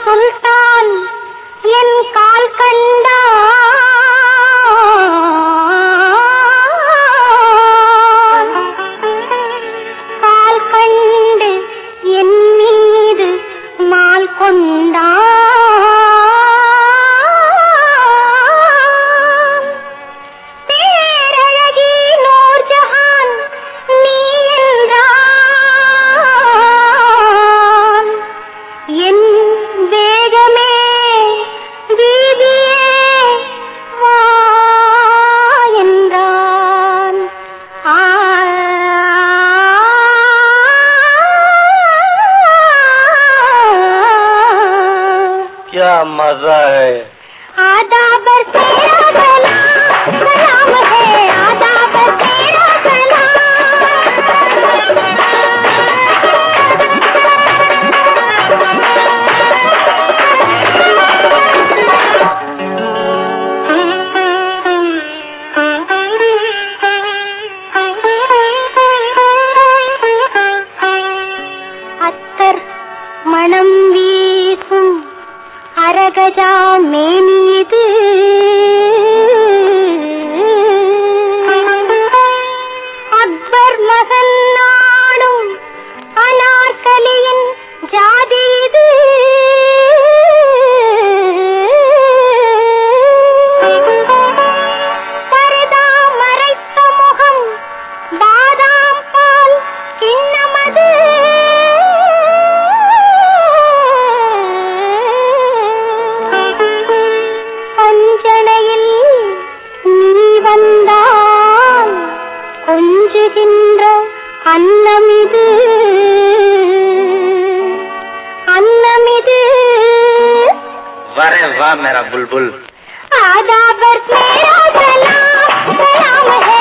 சுல்தான் என் கால் கண்டான். கால் கண்டு என் மீது மால் கொண்டான். பேரழகி நூர்ஜஹான் நீ என்றான். என் தேகமே தீதியே வா என்றான். क्या मजा है. आधा बर तेरा सलाम है, आधा बर तेरा அத்தர் மணம் வீசும் அரகஜா மேனிது அக்பர் மகன் நாடும் அனார்கலியின் ஜாதி இது. பரதா மறைத்த முகம் பாதாம் பால் கிண்ணமது. பஞ்சனையில் நீ வந்தால் கொஞ்சுகின்ற அன்னமிது, அன்னமிது. वारे वाह मेरा बुलबुल. आधा बर तेरा सलाम है.